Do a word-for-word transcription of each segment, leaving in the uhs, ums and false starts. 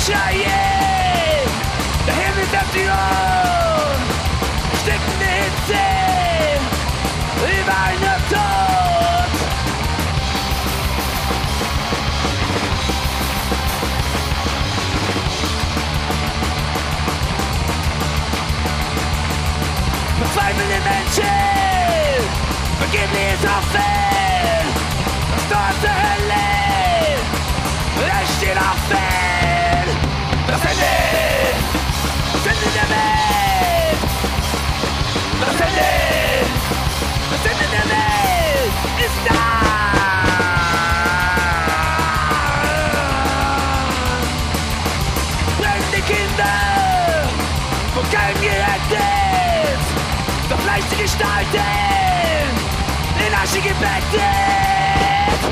schreien, der Himmel bleibt die Ohren, stickende Hitze, überall nur Tod. Verzweifelnde Menschen, vergebliches Hoffen, das Tor zur Hölle, es steht offen. Das Ende, das Ende der Welt, das Ende, das Ende der Welt ist da. Brennende Kinder, wo kein gerettet, doch leichte Gestalten, in Asche gebettet.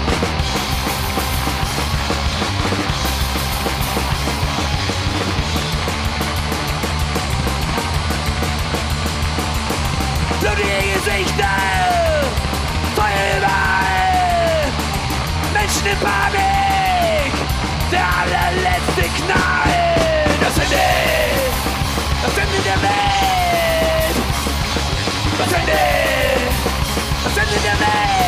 Blutige Gesichter, Feuer überall, Menschen in Panik, der allerletzte Knall. Das Ende, das Ende der Welt. Das Ende, das Ende der Welt.